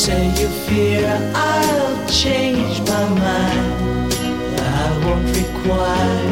say you fear I'll change my mind. I won't require